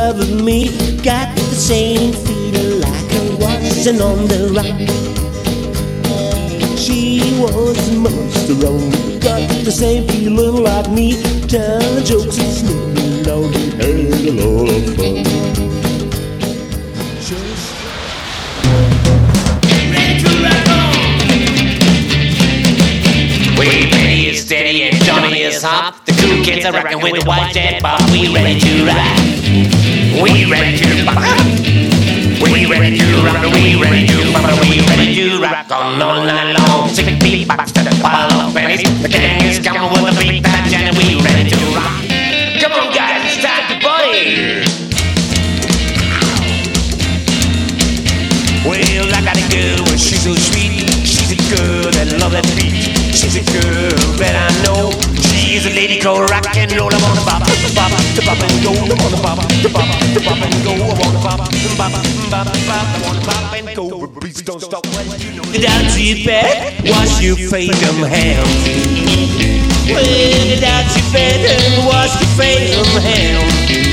love of me. Got the same feeling like I was on the rock. She was most wrong. Got the same feeling like me. Telling jokes and snooping on the had a lot of fun. Ready to rock on. We Benny is steady and Johnny is hot. The cool kids are rocking with the white jet bob. We ready to rock. We ready to rock. We ready to rock. We ready to rock. We ready to rock on all night long. Six beatbox to the pile of pennies. The gang is coming with a beat that and we ready to rock. Come on guys, it's time to party. Well, I got a girl, well, she's so sweet. She's a girl that love that beat. She's a girl that I know. She's a lady called rock and roll. I wanna bop, bop, the bop and go. I wanna bop, the bop, the bop and go. I wanna bop, bop, bop, bop. I wanna bop and go. Beats don't stop when you know. Get down to your bed, wash your face and hands. Well, get out to bed and wash your face and hands.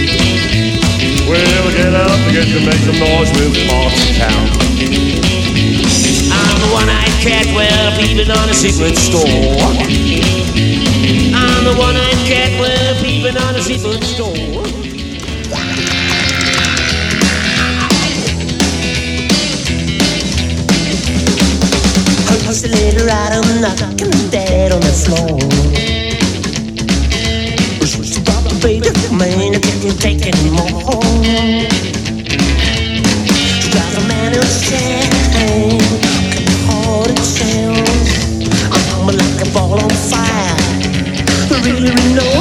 Well, get up and get to make some noise with Martin Town. I'm the one-eyed cat, well, peeping on a secret store. I'm the one-eyed cat, well, peeping on a secret store. Hugs the little rider, knocking dead on the floor. Baby, man, I can't take anymore. She drives a man insane. Hard it sounds. I'm like a ball on fire. Really, really know